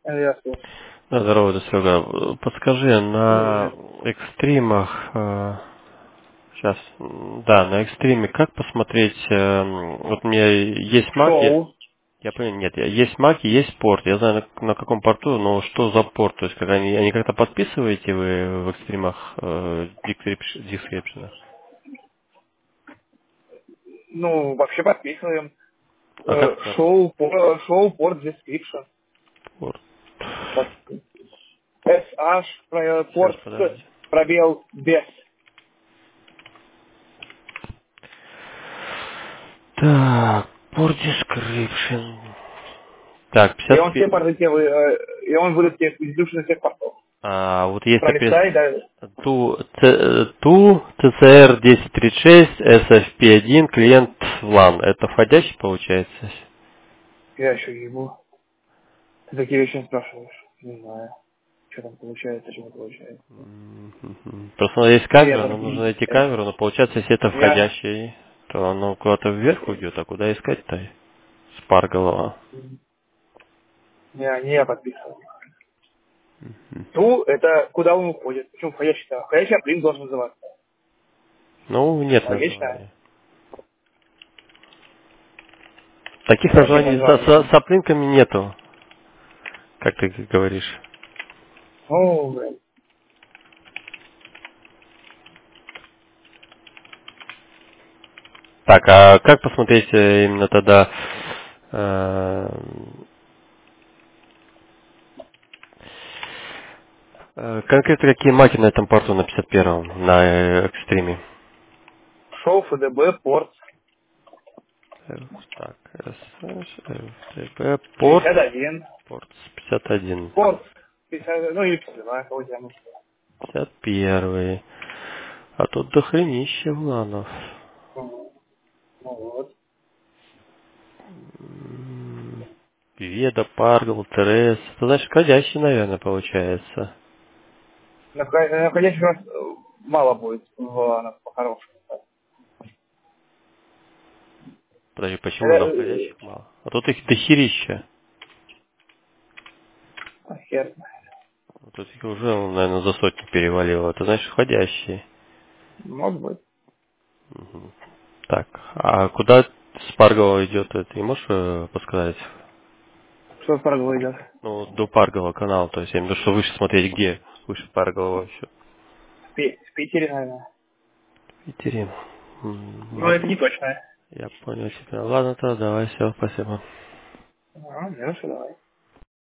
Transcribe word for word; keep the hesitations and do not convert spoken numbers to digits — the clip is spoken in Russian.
Я слушаю. Да, здорово, это Серега. Подскажи, на Привет. экстримах, сейчас, да, на экстриме, как посмотреть, э, вот у меня есть Mac, я, Шоу. я понял, нет, я- есть Mac и есть порт, я знаю на, на каком порту, но что за порт, то есть как они, они как-то подписываете вы в экстримах, э, description- description? Ну, вообще подписываем. А Э, как надо? Шоу, по- шоу, порт, description. Порт. Вот. эс аш, про- Сейчас, порт, с, подожди. пробел, без. Так, порт description. Так, И он пятьдесят все пи- порты, те вы- э, и он будет тебе description всех портов. А, вот есть Пролистай, написано да. ту, ц- ту ти си эр десять тридцать шесть, эс эф пи один, клиент в лан. Это входящий получается? Я еще ебу. Ты такие вещи не спрашиваешь. Не знаю. Что там получается, что не получается. Мгм. Просто есть Я камера, там... нам нужно найти э, камеру, но получается, если это Я... входящий, то оно куда-то вверх уйдет, а куда искать-то? Спар голова. Я не я подписывал. Ту, это куда он уходит. Почему входящий-то? Входящий априн должен называться. Ну, нет Логично? названия. Таких Зачем названий со, со, название? с оплинками нету, как ты говоришь. Ну, блин. Так, а как посмотреть э, именно тогда э, э, конкретно какие маки на этом порту на пятьдесят первом, на э, экстриме? Шоу, ФДБ, порт. Э, Так, эс эш, эф ти пи, порт, пятьдесят один. порт пятьдесят один, Порт. пятьдесят, ну или пятьдесят два, кого тебя нужно. пятьдесят первый. А тут дохренище вланов. Ну вот. М, Веда, Паргл, Терес. Это значит входящий, наверное, получается. На вход- на входящих раз э, мало будет в нас по-хорошему. Подожди, почему Это, на э, входящих мало? А тут их дохерища. а, хер. Вот тут их уже, наверное, за сотню перевалило. Это значит входящие. Может быть. Мгм. Так, а куда Спаргова идет? Это не можешь э, подсказать? Что с Паргова идет? Ну, до Паргова канал, то есть я имею в виду, что выше смотреть, где выше Паргова вообще. В Пи- в Питере, наверное. В Питере. М, Ну, мог- это не точно. Я понял тебя. Ладно, тогда давай, все, спасибо. А, хорошо, давай.